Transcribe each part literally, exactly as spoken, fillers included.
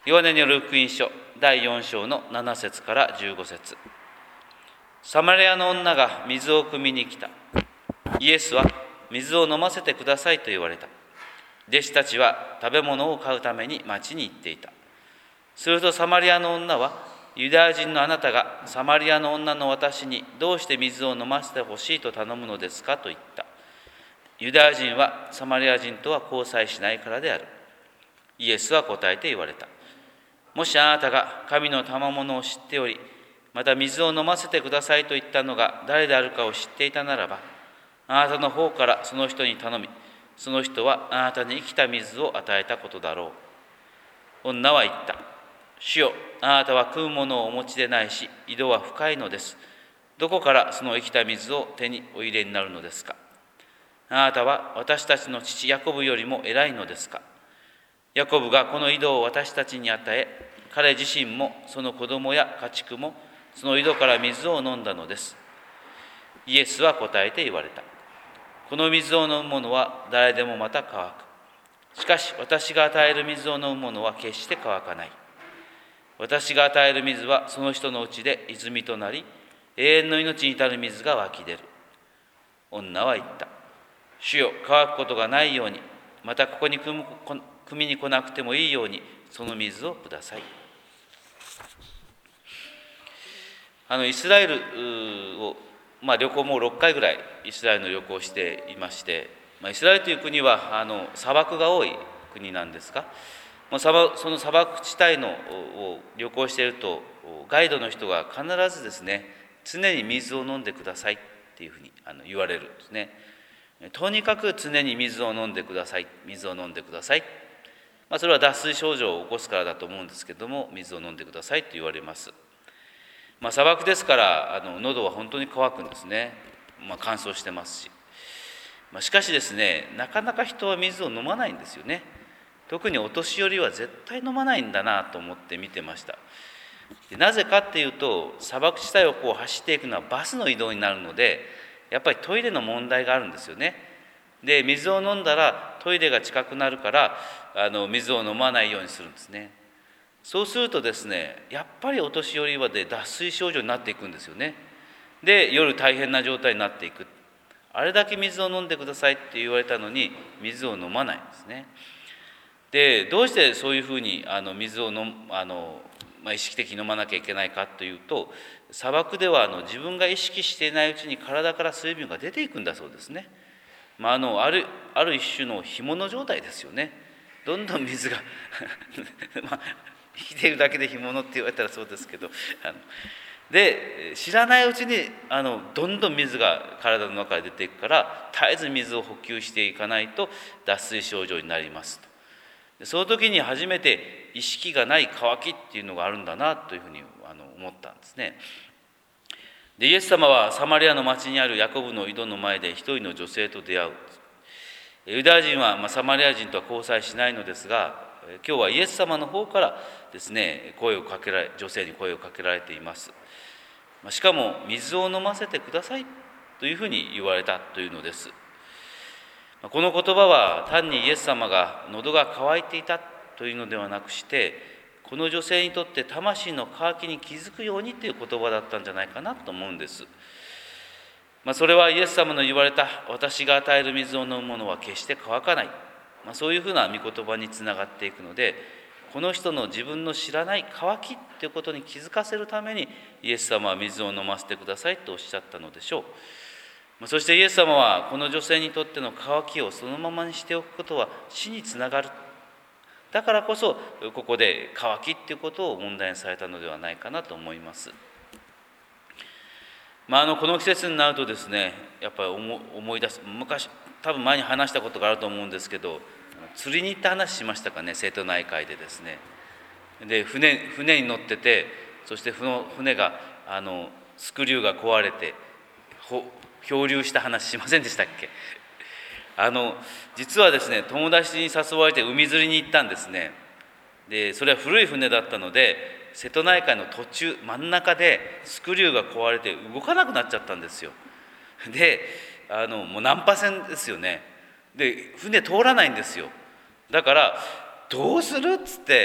ヨハネによる福音書だいよん章のなな節からじゅうご節。サマリアの女が水を汲みに来た。イエスは水を飲ませてくださいと言われた。弟子たちは食べ物を買うために町に行っていた。するとサマリアの女は、ユダヤ人のあなたがサマリアの女の私にどうして水を飲ませてほしいと頼むのですかと言った。ユダヤ人はサマリア人とは交際しないからである。イエスは答えて言われた。もしあなたが神の賜物を知っており、また水を飲ませてくださいと言ったのが誰であるかを知っていたならば、あなたの方からその人に頼み、その人はあなたに生きた水を与えたことだろう。女は言った。主よ、あなたは食うものをお持ちでないし、井戸は深いのです。どこからその生きた水を手にお入れになるのですか。あなたは私たちの父ヤコブよりも偉いのですか。ヤコブがこの井戸を私たちに与え、彼自身もその子供や家畜もその井戸から水を飲んだのです。イエスは答えて言われた。この水を飲む者は誰でもまた乾く。しかし私が与える水を飲む者は決して乾かない。私が与える水はその人のうちで泉となり、永遠の命に至る水が湧き出る。女は言った。主よ、乾くことがないように、またここに汲む汲みに来なくてもいいように、その水をください。あのイスラエルを、まあ、旅行もろっかいぐらいイスラエルの旅行をしていまして、まあ、イスラエルという国はあの砂漠が多い国なんですが、まあ、その砂漠地帯のを旅行していると、ガイドの人が必ずですね、常に水を飲んでくださいっていうふうにあの言われるんですね。とにかく常に水を飲んでください、水を飲んでください。まあ、それは脱水症状を起こすからだと思うんですけども、水を飲んでくださいと言われます。まあ、砂漠ですからあの喉は本当に乾くんですね。まあ、乾燥してますし、まあ、しかしですね、なかなか人は水を飲まないんですよね。特にお年寄りは絶対飲まないんだなと思って見てました。でなぜかっていうと、砂漠地帯をこう走っていくのはバスの移動になるので、やっぱりトイレの問題があるんですよね。で水を飲んだらトイレが近くなるからあの水を飲まないようにするんですね。そうするとですね、やっぱりお年寄りはで脱水症状になっていくんですよね。で夜大変な状態になっていく。あれだけ水を飲んでくださいって言われたのに水を飲まないんですね。でどうしてそういうふうにあの水を飲あの、まあ、意識的に飲まなきゃいけないかというと、砂漠ではあの自分が意識していないうちに体から水分が出ていくんだそうですね。まあ、あのあるある一種の干物状態ですよね。どんどん水がまあ生きているだけで干物って言われたらそうですけど、あので知らないうちにあのどんどん水が体の中から出ていくから、絶えず水を補給していかないと脱水症状になりますと。でその時に初めて意識がない渇きっていうのがあるんだなというふうにあの思ったんですね。でイエス様はサマリアの町にあるヤコブの井戸の前で一人の女性と出会う。ユダヤ人は、まあ、サマリア人とは交際しないのですが、今日はイエス様の方からですね、声をかけられ女性に声をかけられています。しかも水を飲ませてくださいというふうに言われたというのです。この言葉は単にイエス様が喉が渇いていたというのではなくして、この女性にとって魂の渇きに気づくようにという言葉だったんじゃないかなと思うんです。まあ、それはイエス様の言われた私が与える水を飲む者は決して乾かない、まあ、そういうふうな御言葉につながっていくので、この人の自分の知らない渇きということに気づかせるためにイエス様は水を飲ませてくださいとおっしゃったのでしょう。そしてイエス様はこの女性にとっての渇きをそのままにしておくことは死につながる。だからこそここで渇きっていうことを問題にされたのではないかなと思います。まあ、あのこの季節になるとですね、やっぱり 思, 思い出す昔多分前に話したことがあると思うんですけど、釣りに行った話しましたかね、瀬戸内海でですね。で 船, 船に乗ってて、そしてその船があのスクリューが壊れて漂流した話しませんでしたっけ。あの実はですね、友達に誘われて海釣りに行ったんですね。でそれは古い船だったので、瀬戸内海の途中真ん中でスクリューが壊れて動かなくなっちゃったんですよ。であのもう難破船ですよね。で船通らないんですよ。だからどうするっつって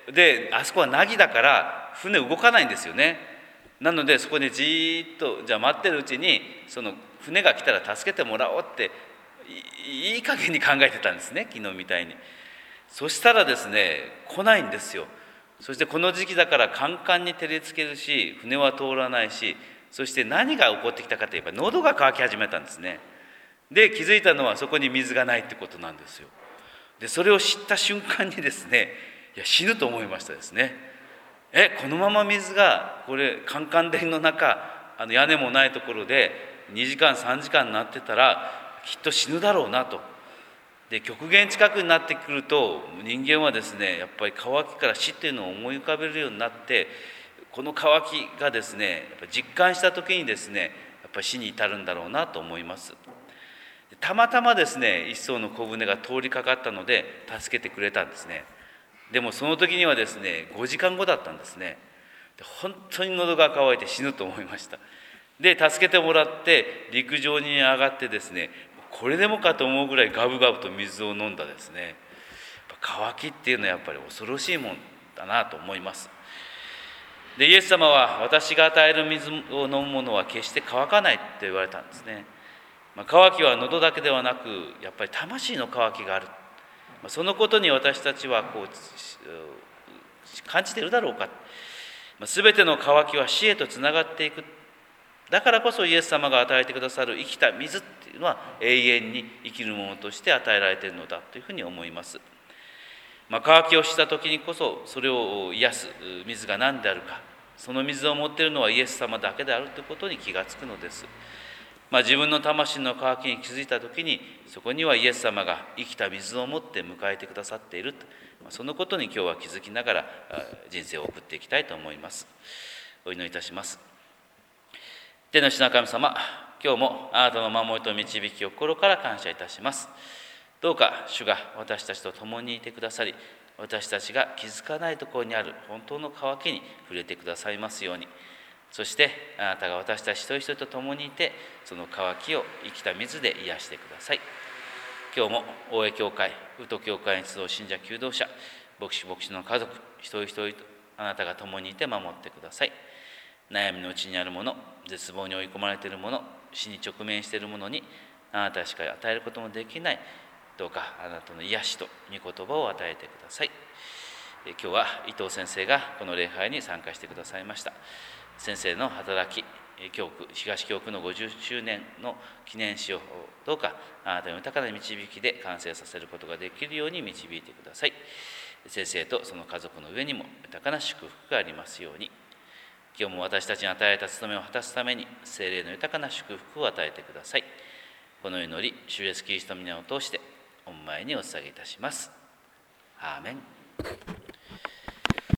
であそこは凪だから船動かないんですよね。なのでそこでじーっとじゃあ待ってるうちにその船が来たら助けてもらおうっていい加減に考えてたんですね、昨日みたいに。そしたらですね、来ないんですよ。そしてこの時期だからカンカンに照りつけるし、船は通らないし、そして何が起こってきたかといえば喉が渇き始めたんですね。で気づいたのはそこに水がないってことなんですよ。でそれを知った瞬間にですね、いや死ぬと思いましたですね。えこのまま水がこれカンカン照りの中、あの屋根もないところでにじかんさんじかんになってたらきっと死ぬだろうなと。で極限近くになってくると人間はですね、やっぱり渇きから死っていうのを思い浮かべるようになって、この渇きがですねやっぱ実感した時にですね、やっぱり死に至るんだろうなと思います。たまたまですね一艘の小舟が通りかかったので助けてくれたんですね。でもその時にはですねごじかんごだったんですね。で本当に喉が渇いて死ぬと思いました。で助けてもらって陸上に上がってですね、これでもかと思うぐらいガブガブと水を飲んだですね。渇きっていうのはやっぱり恐ろしいもんだなと思います。でイエス様は私が与える水を飲むものは決して乾かないと言われたんですね。まあ、渇きは喉だけではなくやっぱり魂の渇きがある、まあ、そのことに私たちはこう感じているだろうか。まあ、全ての渇きは死へとつながっていく。だからこそイエス様が与えてくださる生きた水っていうのは永遠に生きるものとして与えられているのだというふうに思います。まあ、渇きをした時にこそそれを癒す水が何であるか、その水を持っているのはイエス様だけであるということに気がつくのです。まあ、自分の魂の渇きに気づいた時にそこにはイエス様が生きた水を持って迎えてくださっている、まあ、そのことに今日は気づきながら人生を送っていきたいと思います。お祈りいたします。天の父なる神様、今日もあなたの守りと導きを心から感謝いたします。どうか主が私たちと共にいてくださり、私たちが気づかないところにある本当の渇きに触れてくださいますように。そしてあなたが私たち一人一人と共にいて、その渇きを生きた水で癒してください。今日も大江教会、宇都教会に集う信者求道者、牧師牧師の家族一人一人とあなたが共にいて守ってください。悩みのうちにあるもの、絶望に追い込まれているもの、死に直面しているものにあなたしか与えることもできない、どうかあなたの癒しと御言葉を与えてください。今日は伊藤先生がこの礼拝に参加してくださいました。先生の働き、教区東教区のごじゅっしゅうねんの記念誌をどうかあなたの豊かな導きで完成させることができるように導いてください。先生とその家族の上にも豊かな祝福がありますように。今日も私たちに与えられた務めを果たすために聖霊の豊かな祝福を与えてください。この祈り、主イエスキリストの皆を通して御前にお捧げいたします。アーメン。